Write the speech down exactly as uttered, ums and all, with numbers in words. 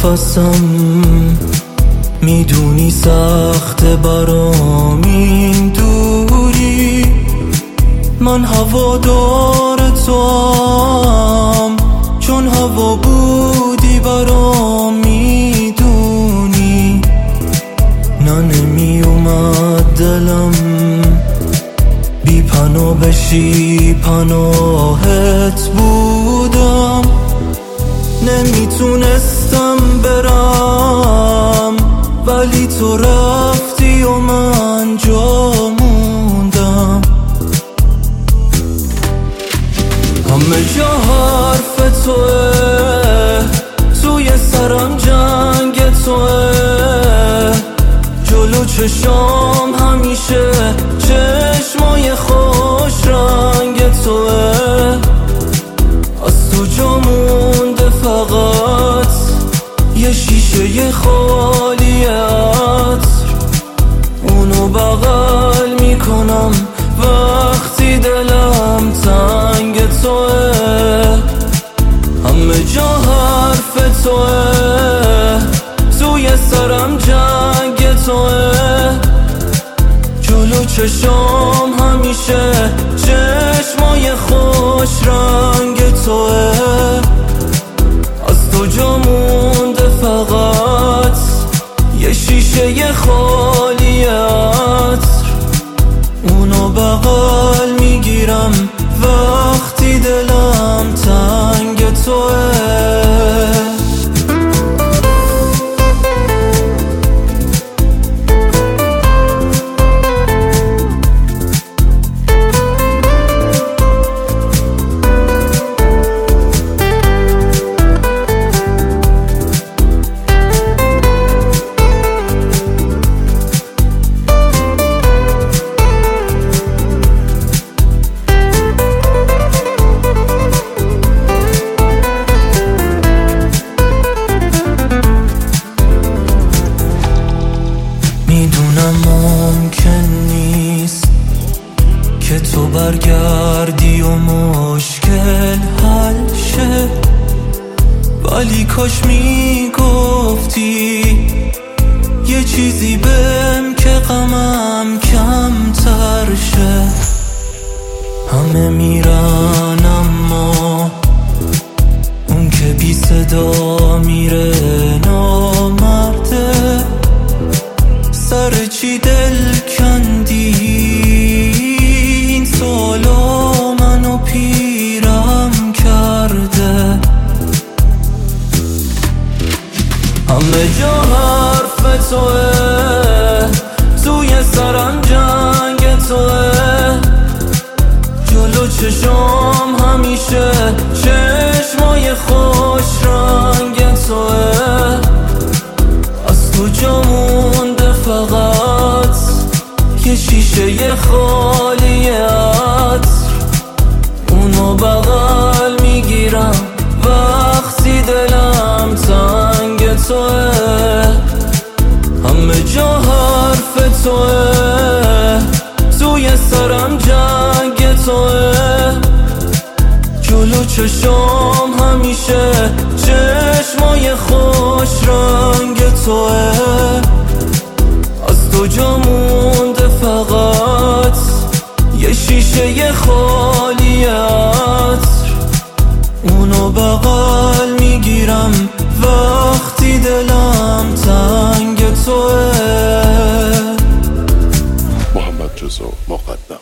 نفسم، میدونی سخت برام این دوری. من هوادار توام چون هوا بودی برام، میدونی. نه نمی اومد دلم بی پناه بشی، پناهت بودم. نمیتونستم برم ولی تو رفتی و من جا موندم. همه جا حرف توه، توی سرم جنگ توه. جلو چشام همیشه چشمای خوش رنگ توه. از تو جا مونده فقط یه شیشه خالی عطر، اونو بغل میکنم وقتی دلم تنگ توه. همه جا حرف توه، توی سرم جنگ توه. جلو چشام همیشه چشمای خوش رنگ توه. از تو جا مونده فقط یه شیشه خالی عطر، اونو بغل میگیرم وقتی دلم تنگ توه. میدونم ممکن نیست که تو برگردی و مشکل حل شه، ولی کاش میگفتی یه چیزی بهم که غمم کمتر شه. همه میرن اما اون که بی صدا میره نامرده. سر چی دل کندی این سالا منو پیرم کرده. همه جا حرف توه، توی سرم جنگ توه. جلو چشام همیشه چشمای خوش رنگ توه. از تو جا مونده فقط یه شیشه خالی عطر، اونو بغل میگیرم وقتی دلم تنگ توه. همه جا حرف توه، توی سرم جنگ توه. جلو چشام همیشه چشمای خوش رنگ توه. از تو جا مونده فقط یه شیشه خالی عطر، اونو بغل میگیرم وقتی دلم تنگ توه. محمد رضا مقدم.